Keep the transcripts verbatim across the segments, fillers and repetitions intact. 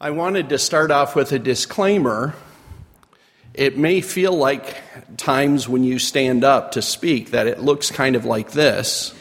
I wanted to start off with a disclaimer. It may feel like times when you stand up to speak that it looks kind of like this,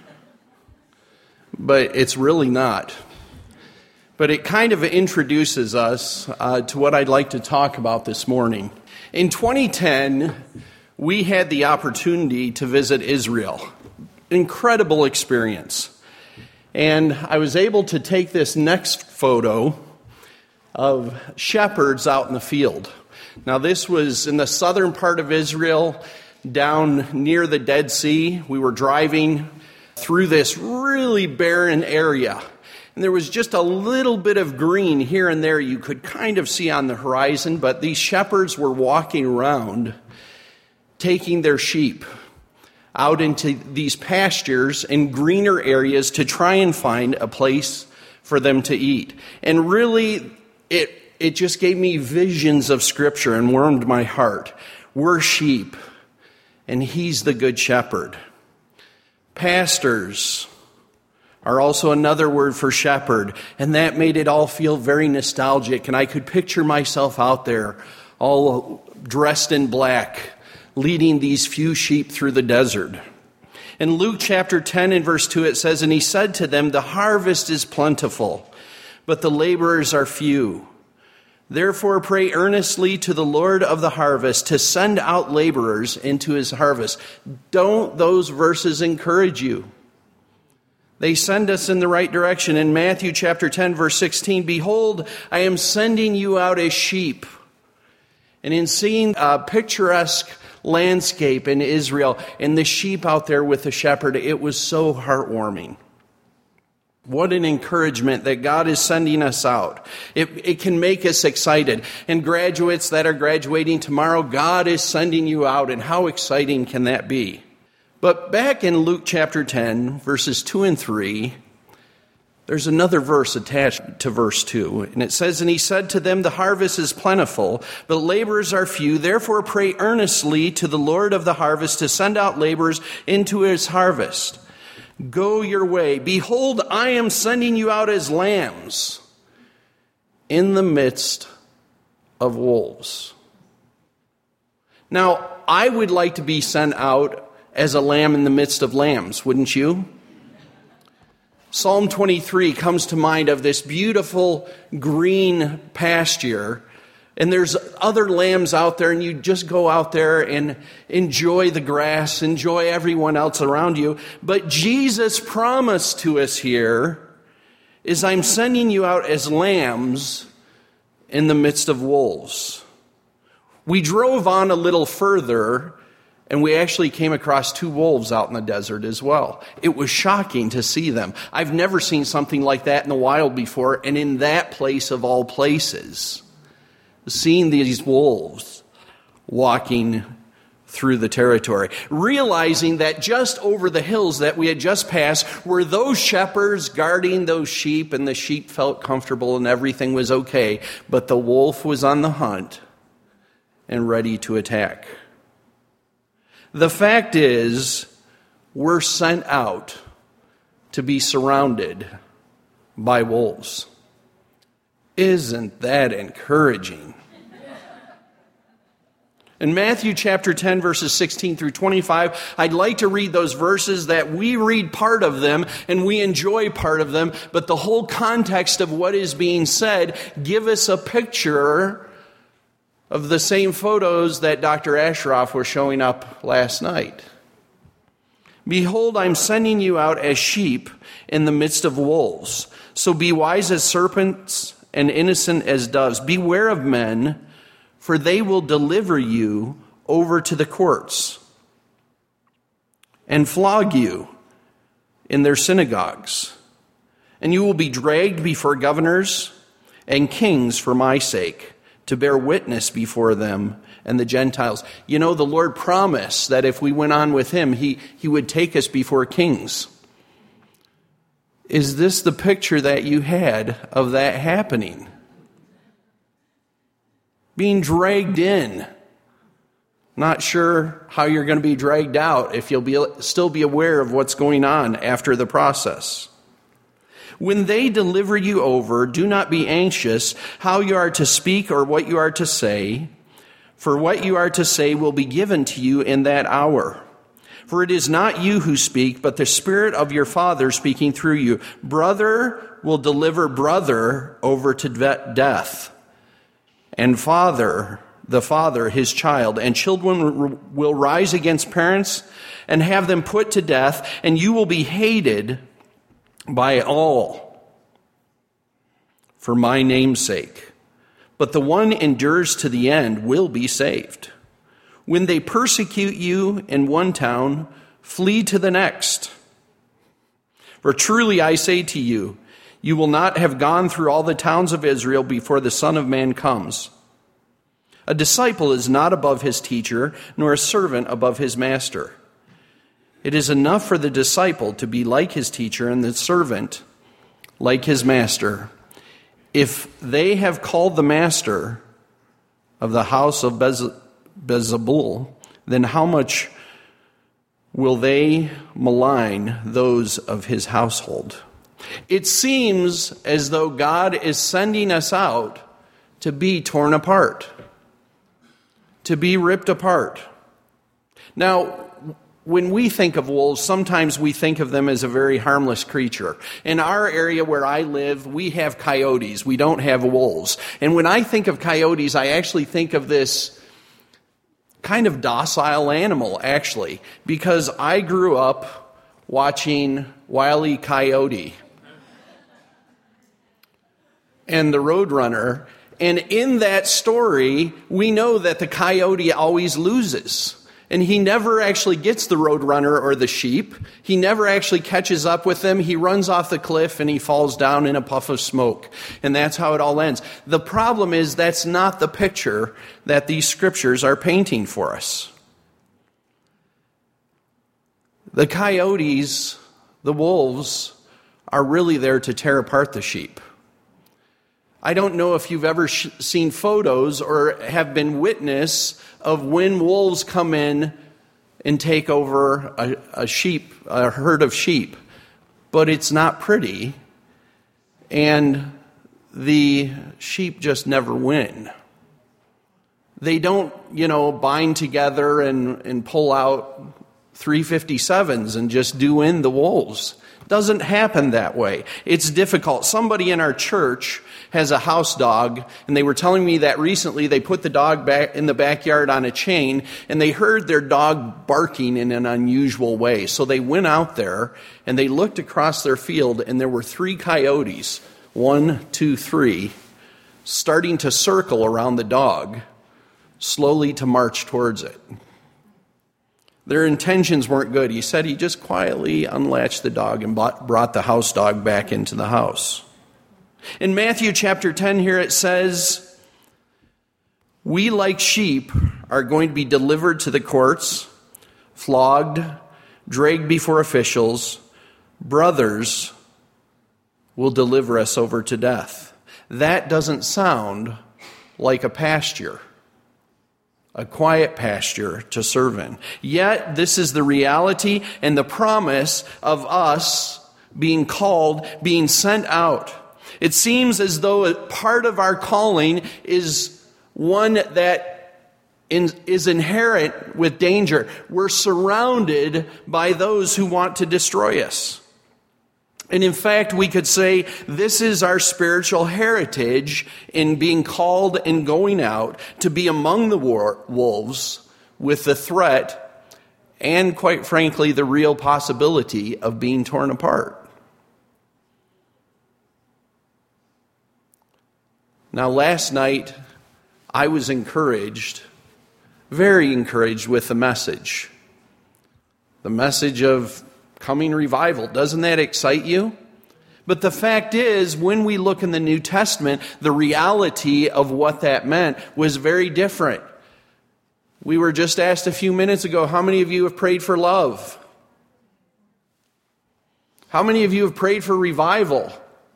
but it's really not. But it kind of introduces us uh, to what I'd like to talk about this morning. In twenty ten, we had the opportunity to visit Israel. Incredible experience. And I was able to take this next photo of shepherds out in the field. Now, this was in the southern part of Israel, down near the Dead Sea. We were driving through this really barren area. And there was just a little bit of green here and there you could kind of see on the horizon, but these shepherds were walking around, taking their sheep out into these pastures and greener areas to try and find a place for them to eat. And really, it it just gave me visions of Scripture and warmed my heart. We're sheep, and He's the good shepherd. Pastors are also another word for shepherd, and that made it all feel very nostalgic, and I could picture myself out there, all dressed in black, leading these few sheep through the desert. In Luke chapter ten and verse two, it says, "And he said to them, the harvest is plentiful, but the laborers are few. Therefore pray earnestly to the Lord of the harvest to send out laborers into his harvest." Don't those verses encourage you? They send us in the right direction. In Matthew chapter ten, verse sixteen, "Behold, I am sending you out as sheep." And in seeing a picturesque landscape in Israel and the sheep out there with the shepherd, it was so heartwarming. What an encouragement that God is sending us out. It, it can make us excited. And graduates that are graduating tomorrow, God is sending you out. And how exciting can that be? But back in Luke chapter ten, verses two and three, there's another verse attached to verse two. And it says, "And he said to them, the harvest is plentiful, but laborers are few. Therefore pray earnestly to the Lord of the harvest to send out laborers into his harvest. Go your way. Behold, I am sending you out as lambs in the midst of wolves." Now, I would like to be sent out as a lamb in the midst of lambs, wouldn't you? Psalm twenty-three comes to mind of this beautiful green pasture, and there's other lambs out there, and you just go out there and enjoy the grass, enjoy everyone else around you. But Jesus' promise to us here is, "I'm sending you out as lambs in the midst of wolves." We drove on a little further, and we actually came across two wolves out in the desert as well. It was shocking to see them. I've never seen something like that in the wild before, and in that place of all places. Seeing these wolves walking through the territory, realizing that just over the hills that we had just passed were those shepherds guarding those sheep, and the sheep felt comfortable and everything was okay, but the wolf was on the hunt and ready to attack. The fact is, we're sent out to be surrounded by wolves. Isn't that encouraging? In Matthew chapter ten, verses sixteen through twenty-five, I'd like to read those verses that we read part of them and we enjoy part of them, but the whole context of what is being said give us a picture of the same photos that Doctor Ashraf was showing up last night. "Behold, I'm sending you out as sheep in the midst of wolves. So be wise as serpents and innocent as doves. Beware of men, for they will deliver you over to the courts and flog you in their synagogues. And you will be dragged before governors and kings for my sake, to bear witness before them and the Gentiles." You know, the Lord promised that if we went on with him, he, he would take us before kings. Is this the picture that you had of that happening? Being dragged in. Not sure how you're going to be dragged out, if you'll be still be aware of what's going on after the process. When they deliver you over, do not be anxious how you are to speak or what you are to say, for what you are to say will be given to you in that hour. For it is not you who speak, but the Spirit of your Father speaking through you. Brother will deliver brother over to death, and father, the father, his child, and children will rise against parents and have them put to death, and you will be hated by all for my name's sake. But the one endures to the end will be saved. When they persecute you in one town, flee to the next. For truly I say to you, you will not have gone through all the towns of Israel before the Son of Man comes. A disciple is not above his teacher, nor a servant above his master. It is enough for the disciple to be like his teacher and the servant like his master. If they have called the master of the house of Bez- Bezalel, then how much will they malign those of his household? It seems as though God is sending us out to be torn apart, to be ripped apart. Now, when we think of wolves, sometimes we think of them as a very harmless creature. In our area where I live, we have coyotes. We don't have wolves. And when I think of coyotes, I actually think of this kind of docile animal, actually, because I grew up watching Wile E. Coyote and the Roadrunner. And in that story, we know that the coyote always loses. And he never actually gets the roadrunner or the sheep. He never actually catches up with them. He runs off the cliff and he falls down in a puff of smoke. And that's how it all ends. The problem is that's not the picture that these scriptures are painting for us. The coyotes, the wolves, are really there to tear apart the sheep. I don't know if you've ever sh- seen photos or have been witness of when wolves come in and take over a, a sheep, a herd of sheep. But it's not pretty, and the sheep just never win. They don't, you know, bind together and, and pull out three fifty-sevens and just do in the wolves. Doesn't happen that way. It's difficult. Somebody in our church has a house dog, and they were telling me that recently they put the dog back in the backyard on a chain, and they heard their dog barking in an unusual way. So they went out there, and they looked across their field, and there were three coyotes, one, two, three, starting to circle around the dog, slowly to march towards it. Their intentions weren't good. He said he just quietly unlatched the dog and brought the house dog back into the house. In Matthew chapter ten here it says, we like sheep are going to be delivered to the courts, flogged, dragged before officials. Brothers will deliver us over to death. That doesn't sound like a pasture. A quiet pasture to serve in. Yet, this is the reality and the promise of us being called, being sent out. It seems as though a part of our calling is one that is inherent with danger. We're surrounded by those who want to destroy us. And in fact, we could say this is our spiritual heritage in being called and going out to be among the war- wolves with the threat and, quite frankly, the real possibility of being torn apart. Now, last night, I was encouraged, very encouraged with the message. The message of coming revival. Doesn't that excite you? But the fact is, when we look in the New Testament, the reality of what that meant was very different. We were just asked a few minutes ago, how many of you have prayed for love? How many of you have prayed for revival?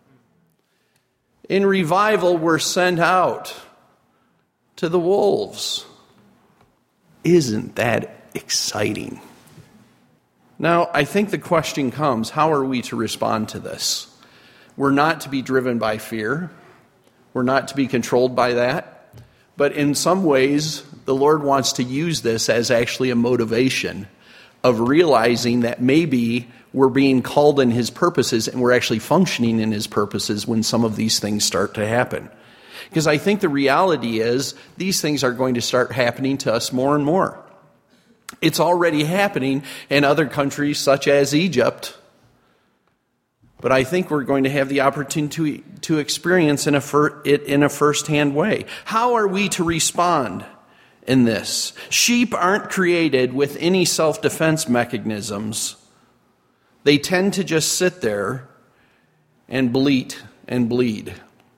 In revival, we're sent out to the wolves. Isn't that exciting? Now, I think the question comes, how are we to respond to this? We're not to be driven by fear. We're not to be controlled by that. But in some ways, the Lord wants to use this as actually a motivation of realizing that maybe we're being called in His purposes and we're actually functioning in His purposes when some of these things start to happen. Because I think the reality is these things are going to start happening to us more and more. It's already happening in other countries such as Egypt. But I think we're going to have the opportunity to, to experience in a fir, it in a first-hand way. How are we to respond in this? Sheep aren't created with any self-defense mechanisms. They tend to just sit there and bleat and bleed.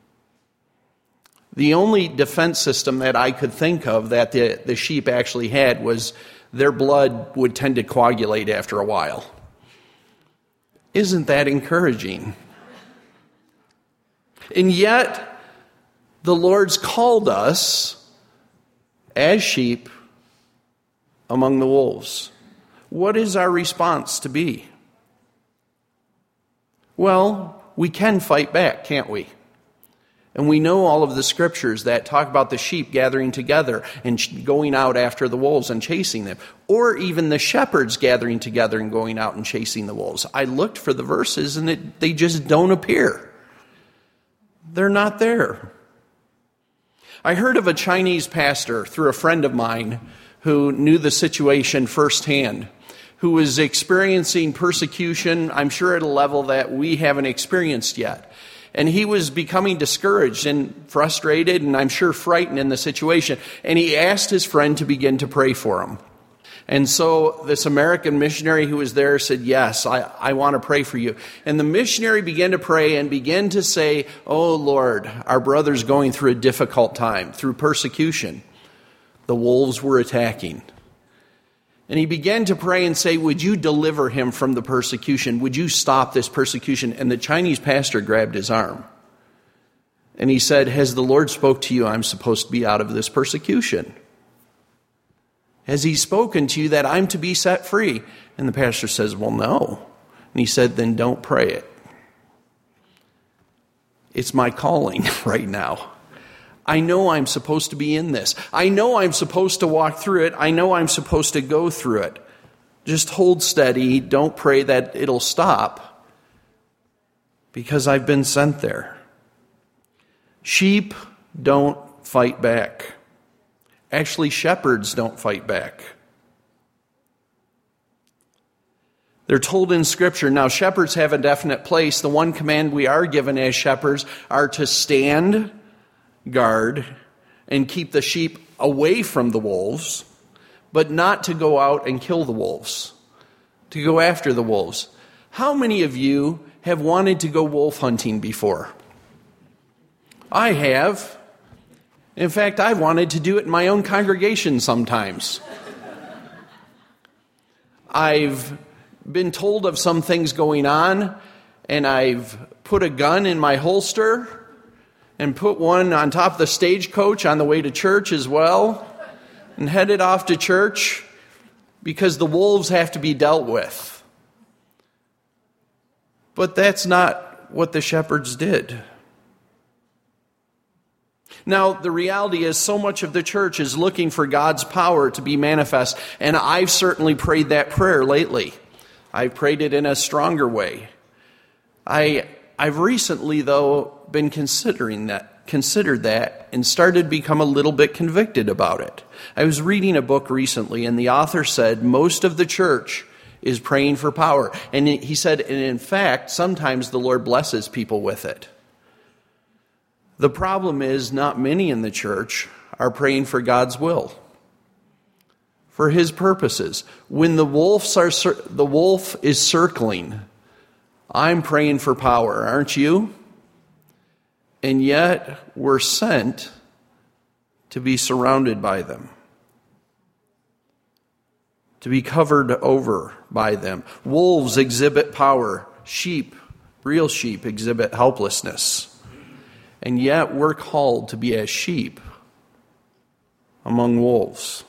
The only defense system that I could think of that the, the sheep actually had was their blood would tend to coagulate after a while. Isn't that encouraging? And yet, the Lord's called us as sheep among the wolves. What is our response to be? Well, we can fight back, can't we? And we know all of the scriptures that talk about the sheep gathering together and going out after the wolves and chasing them. Or even the shepherds gathering together and going out and chasing the wolves. I looked for the verses and it, they just don't appear. They're not there. I heard of a Chinese pastor through a friend of mine who knew the situation firsthand, who was experiencing persecution, I'm sure at a level that we haven't experienced yet. And he was becoming discouraged and frustrated and I'm sure frightened in the situation. And he asked his friend to begin to pray for him. And so this American missionary who was there said, yes, I, I want to pray for you. And the missionary began to pray and began to say, oh Lord, our brother's going through a difficult time, through persecution. The wolves were attacking. And he began to pray and say, would you deliver him from the persecution? Would you stop this persecution? And the Chinese pastor grabbed his arm. And he said, has the Lord spoke to you, I'm supposed to be out of this persecution? Has He spoken to you that I'm to be set free? And the pastor says, well, no. And he said, then don't pray it. It's my calling right now. I know I'm supposed to be in this. I know I'm supposed to walk through it. I know I'm supposed to go through it. Just hold steady. Don't pray that it'll stop, because I've been sent there. Sheep don't fight back. Actually, shepherds don't fight back. They're told in Scripture, now shepherds have a definite place. The one command we are given as shepherds are to stand guard and keep the sheep away from the wolves, but not to go out and kill the wolves, to go after the wolves. How many of you have wanted to go wolf hunting before? I have. In fact, I've wanted to do it in my own congregation sometimes. I've been told of some things going on, and I've put a gun in my holster and put one on top of the stagecoach on the way to church as well, and headed off to church because the wolves have to be dealt with. But that's not what the shepherds did. Now, the reality is so much of the church is looking for God's power to be manifest, and I've certainly prayed that prayer lately. I've prayed it in a stronger way. I, I've recently, though, been considering that, considered that, and started to become a little bit convicted about it. I was reading a book recently, and the author said most of the church is praying for power. And he said, and in fact, sometimes the Lord blesses people with it. The problem is not many in the church are praying for God's will, for His purposes. When the wolves are the wolf is circling, I'm praying for power, aren't you? And yet we're sent to be surrounded by them, to be covered over by them. Wolves exhibit power. Sheep, real sheep, exhibit helplessness. And yet we're called to be as sheep among wolves.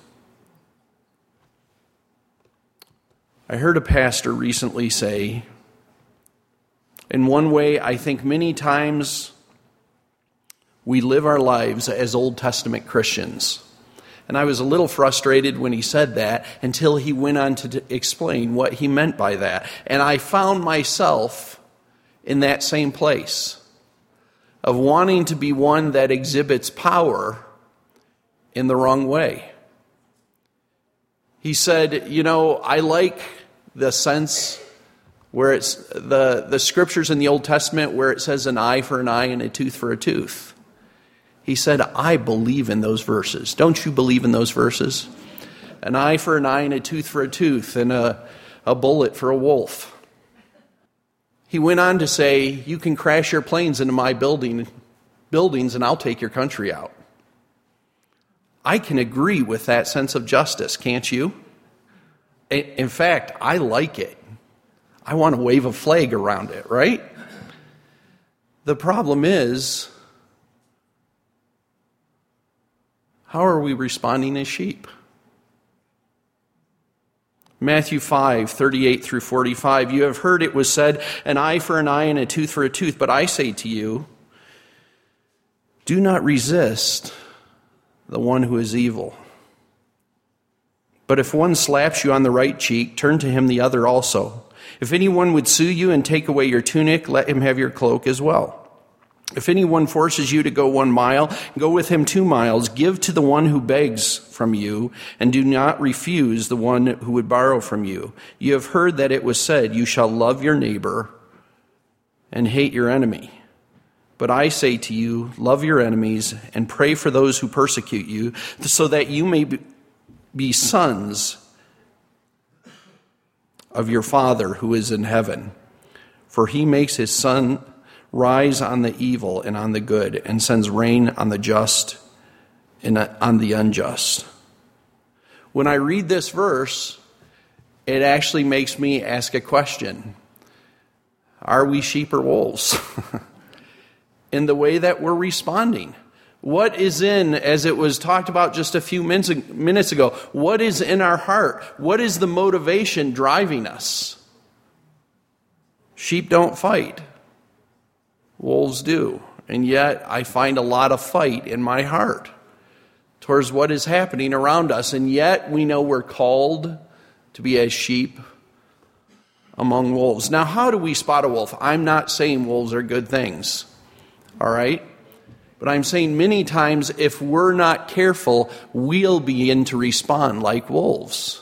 I heard a pastor recently say, In one way, I think many times we live our lives as Old Testament Christians. And I was a little frustrated when he said that until he went on to explain what he meant by that. And I found myself in that same place of wanting to be one that exhibits power in the wrong way. He said, you know, I like the sense where it's the, the scriptures in the Old Testament where it says an eye for an eye and a tooth for a tooth. He said, I believe in those verses. Don't you believe in those verses? An eye for an eye and a tooth for a tooth and a, a bullet for a wolf. He went on to say, you can crash your planes into my building, buildings and I'll take your country out. I can agree with that sense of justice, can't you? In fact, I like it. I want to wave a flag around it, right? The problem is, how are we responding as sheep? Matthew five, thirty-eight through forty-five, you have heard it was said, an eye for an eye and a tooth for a tooth. But I say to you, do not resist the one who is evil. But if one slaps you on the right cheek, turn to him the other also. If anyone would sue you and take away your tunic, let him have your cloak as well. If anyone forces you to go one mile, go with him two miles. Give to the one who begs from you, and do not refuse the one who would borrow from you. You have heard that it was said, you shall love your neighbor and hate your enemy. But I say to you, love your enemies and pray for those who persecute you, so that you may be sons of your Father who is in heaven. For he makes his sun rise on the evil and on the good, and sends rain on the just and on the unjust. When I read this verse, it actually makes me ask a question. Are we sheep or wolves? In the way that we're responding. What is in, as it was talked about just a few minutes ago, what is in our heart? What is the motivation driving us? Sheep don't fight. Wolves do. And yet I find a lot of fight in my heart towards what is happening around us. And yet we know we're called to be as sheep among wolves. Now, how do we spot a wolf? I'm not saying wolves are good things. All right? But I'm saying many times if we're not careful, we'll begin to respond like wolves.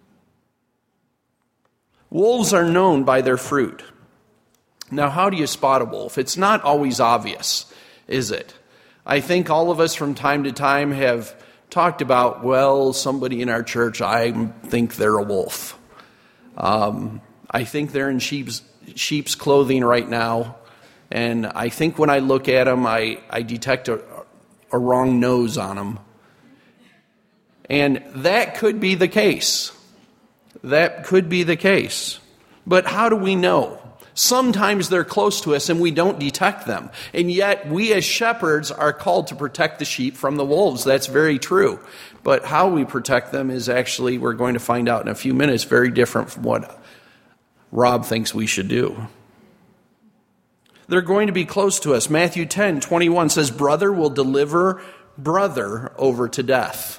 Wolves are known by their fruit. Now, how do you spot a wolf? It's not always obvious, is it? I think all of us from time to time have talked about, well, somebody in our church, I think they're a wolf. Um, I think they're in sheep's, sheep's clothing right now. And I think when I look at them, I, I detect a, a wrong nose on them. And that could be the case. That could be the case. But how do we know? Sometimes they're close to us and we don't detect them. And yet we as shepherds are called to protect the sheep from the wolves. That's very true. But how we protect them is actually, we're going to find out in a few minutes, very different from what Rob thinks we should do. They're going to be close to us. Matthew ten twenty-one says, brother will deliver brother over to death.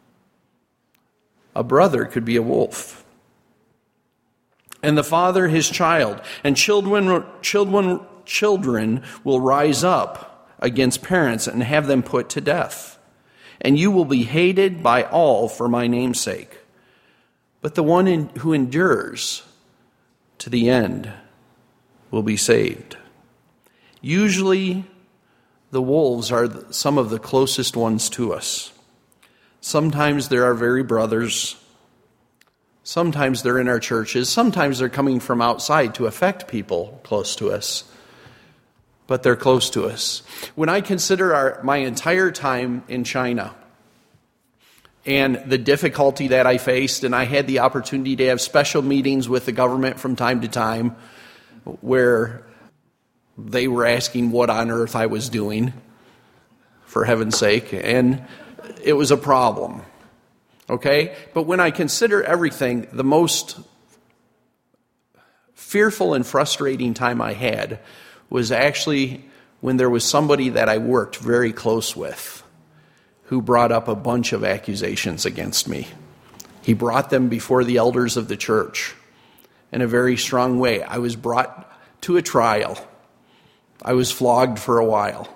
A brother could be a wolf. And the father his child. And children, children, children will rise up against parents and have them put to death. And you will be hated by all for my name's sake. But the one in, who endures to the end will be saved. Usually, the wolves are some of the closest ones to us. Sometimes they're our very brothers. Sometimes they're in our churches. Sometimes they're coming from outside to affect people close to us. But they're close to us. When I consider our, my entire time in China and the difficulty that I faced, and I had the opportunity to have special meetings with the government from time to time where they were asking what on earth I was doing, for heaven's sake, and it was a problem. Okay? But when I consider everything, the most fearful and frustrating time I had was actually when there was somebody that I worked very close with who brought up a bunch of accusations against me. He brought them before the elders of the church in a very strong way. I was brought to a trial. I was flogged for a while.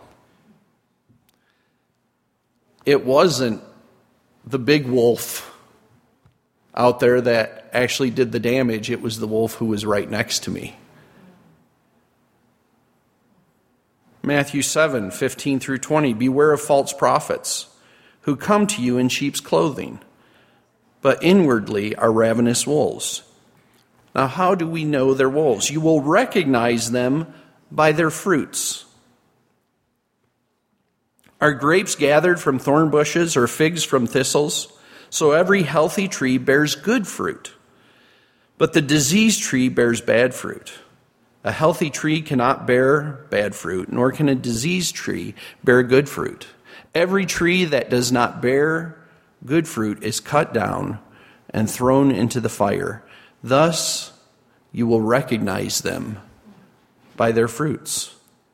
It wasn't the big wolf out there that actually did the damage. It was the wolf who was right next to me. Matthew seven, fifteen through twenty, beware of false prophets who come to you in sheep's clothing, but inwardly are ravenous wolves. Now, how do we know they're wolves? You will recognize them by their fruits. Are grapes gathered from thorn bushes or figs from thistles? So every healthy tree bears good fruit, but the diseased tree bears bad fruit. A healthy tree cannot bear bad fruit, nor can a diseased tree bear good fruit. Every tree that does not bear good fruit is cut down and thrown into the fire. Thus you will recognize them by their fruits.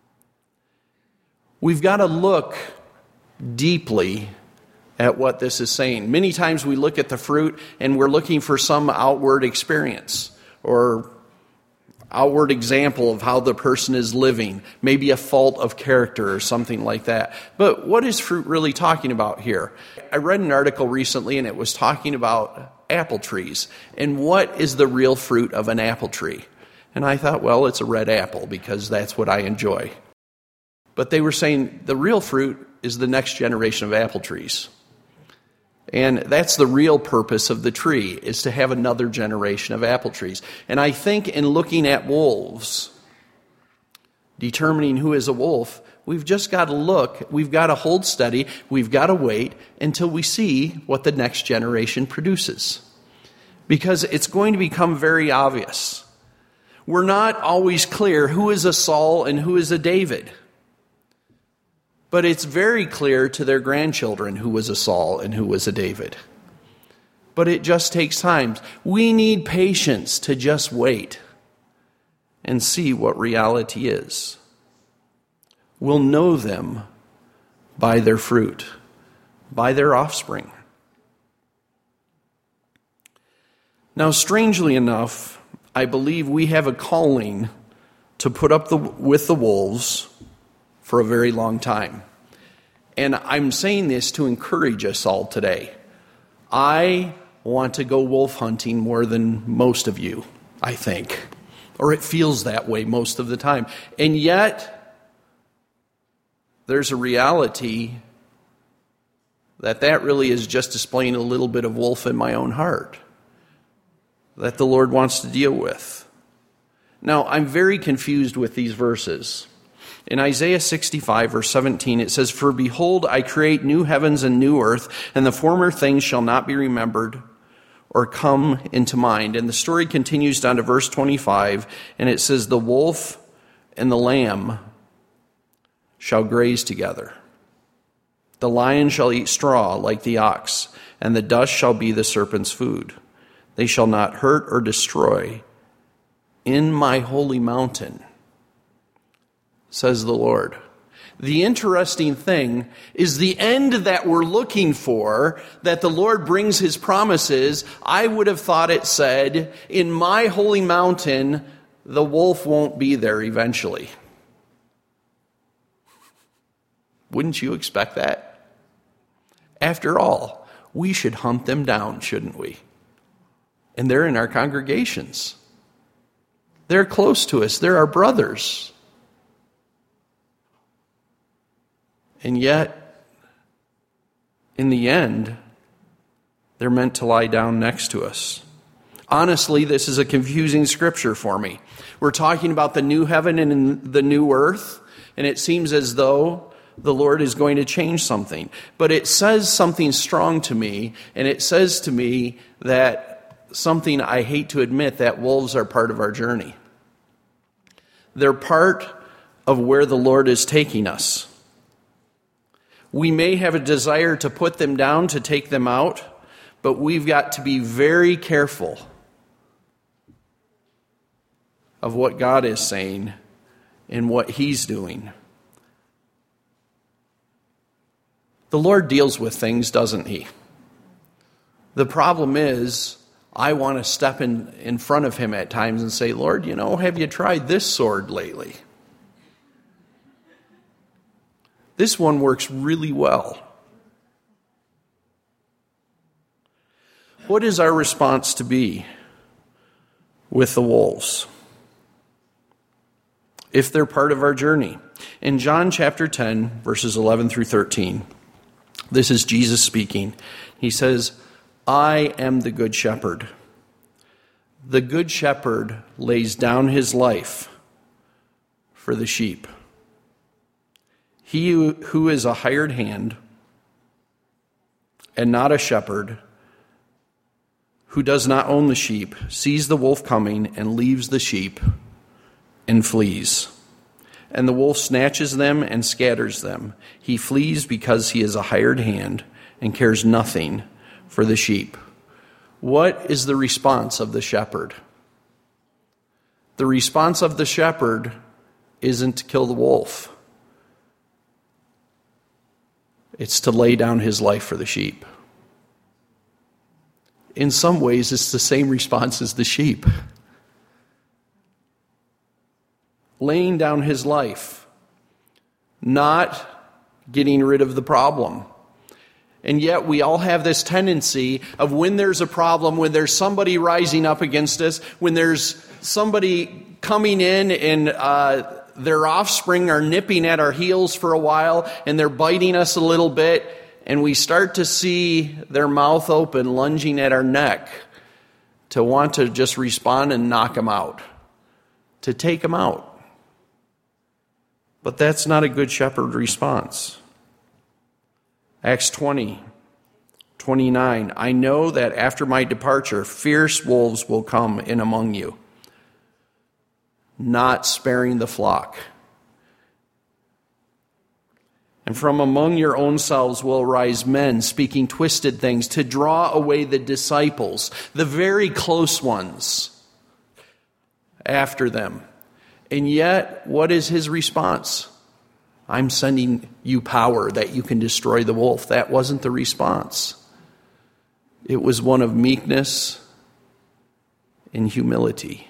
We've got to look deeply at what this is saying. Many times we look at the fruit and we're looking for some outward experience or outward example of how the person is living, maybe a fault of character or something like that. But what is fruit really talking about here? I read an article recently and it was talking about apple trees and what is the real fruit of an apple tree. And I thought, well, it's a red apple because that's what I enjoy. But they were saying the real fruit is the next generation of apple trees. And that's the real purpose of the tree, is to have another generation of apple trees. And I think in looking at wolves, determining who is a wolf, we've just got to look, we've got to hold steady, we've got to wait until we see what the next generation produces. Because it's going to become very obvious. We're not always clear who is a Saul and who is a David. But it's very clear to their grandchildren who was a Saul and who was a David. But it just takes time. We need patience to just wait and see what reality is. We'll know them by their fruit, by their offspring. Now, strangely enough, I believe we have a calling to put up the, with the wolves for a very long time. And I'm saying this to encourage us all today. I want to go wolf hunting more than most of you, I think. Or it feels that way most of the time. And yet, there's a reality that that really is just displaying a little bit of wolf in my own heart that the Lord wants to deal with. Now, I'm very confused with these verses. In Isaiah sixty-five, verse seventeen, it says, "For behold, I create new heavens and new earth, and the former things shall not be remembered or come into mind." And the story continues down to verse twenty-five, and it says, "The wolf and the lamb shall graze together. The lion shall eat straw like the ox, and the dust shall be the serpent's food. They shall not hurt or destroy in my holy mountain, says the Lord." The interesting thing is the end that we're looking for, that the Lord brings his promises. I would have thought it said, in my holy mountain, the wolf won't be there eventually. Wouldn't you expect that? After all, we should hunt them down, shouldn't we? And they're in our congregations. They're close to us. They're our brothers. And yet, in the end, they're meant to lie down next to us. Honestly, this is a confusing scripture for me. We're talking about the new heaven and the new earth, and it seems as though the Lord is going to change something. But it says something strong to me, and it says to me that something I hate to admit, that wolves are part of our journey. They're part of where the Lord is taking us. We may have a desire to put them down, to take them out, but we've got to be very careful of what God is saying and what he's doing. The Lord deals with things, doesn't he? The problem is, I want to step in, in front of him at times and say, Lord, you know, have you tried this sword lately? This one works really well. What is our response to be with the wolves, if they're part of our journey? In John chapter ten, verses eleven through thirteen, this is Jesus speaking. He says, I am the good shepherd. The good shepherd lays down his life for the sheep. He who is a hired hand and not a shepherd, who does not own the sheep, sees the wolf coming and leaves the sheep and flees. And the wolf snatches them and scatters them. He flees because he is a hired hand and cares nothing for the sheep. What is the response of the shepherd? The response of the shepherd isn't to kill the wolf. It's to lay down his life for the sheep. In some ways, it's the same response as the sheep. Laying down his life, not getting rid of the problem. And yet we all have this tendency of when there's a problem, when there's somebody rising up against us, when there's somebody coming in and uh, their offspring are nipping at our heels for a while and they're biting us a little bit, and we start to see their mouth open, lunging at our neck to want to just respond and knock them out, to take them out. But that's not a good shepherd response. Acts twenty, twenty-nine, I know that after my departure, fierce wolves will come in among you, not sparing the flock. And from among your own selves will arise men speaking twisted things to draw away the disciples, the very close ones, after them. And yet, what is his response? I'm sending you power that you can destroy the wolf. That wasn't the response. It was one of meekness and humility.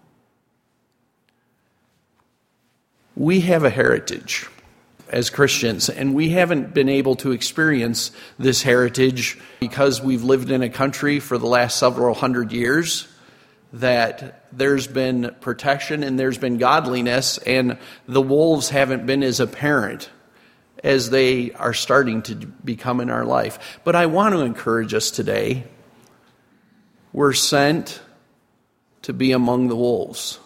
We have a heritage as Christians, and we haven't been able to experience this heritage because we've lived in a country for the last several hundred years that there's been protection and there's been godliness, and the wolves haven't been as apparent as they are starting to become in our life. But I want to encourage us today. We're sent to be among the wolves.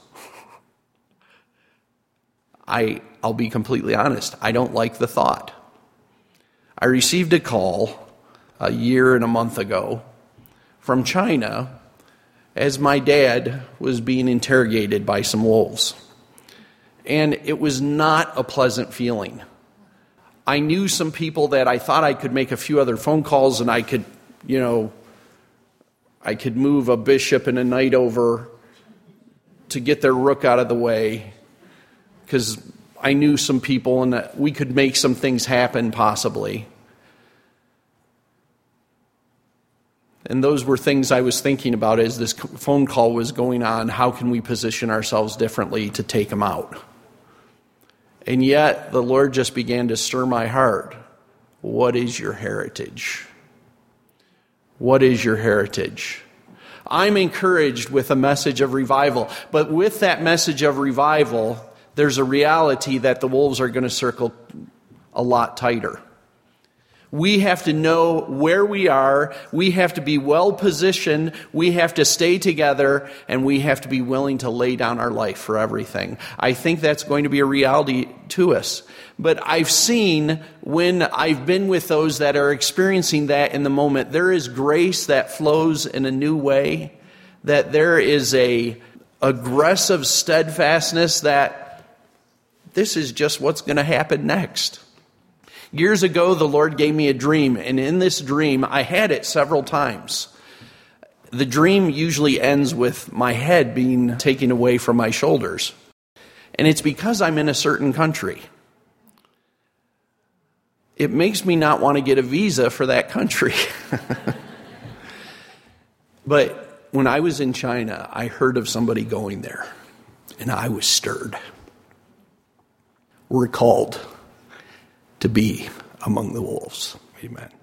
I, I'll be completely honest, I don't like the thought. I received a call a year and a month ago from China as my dad was being interrogated by some wolves. And it was not a pleasant feeling. I knew some people that I thought I could make a few other phone calls and I could, you know, I could move a bishop and a knight over to get their rook out of the way, because I knew some people and that we could make some things happen possibly. And those were things I was thinking about as this phone call was going on. How can we position ourselves differently to take them out? And yet the Lord just began to stir my heart. What is your heritage? What is your heritage? I'm encouraged with a message of revival, but with that message of revival, there's a reality that the wolves are going to circle a lot tighter. We have to know where we are. We have to be well positioned. We have to stay together, and we have to be willing to lay down our life for everything. I think that's going to be a reality to us. But I've seen when I've been with those that are experiencing that in the moment, there is grace that flows in a new way, that there is a aggressive steadfastness that this is just what's going to happen next. Years ago, the Lord gave me a dream, and in this dream, I had it several times. The dream usually ends with my head being taken away from my shoulders. And it's because I'm in a certain country. It makes me not want to get a visa for that country. But when I was in China, I heard of somebody going there, and I was stirred. We're called to be among the wolves. Amen.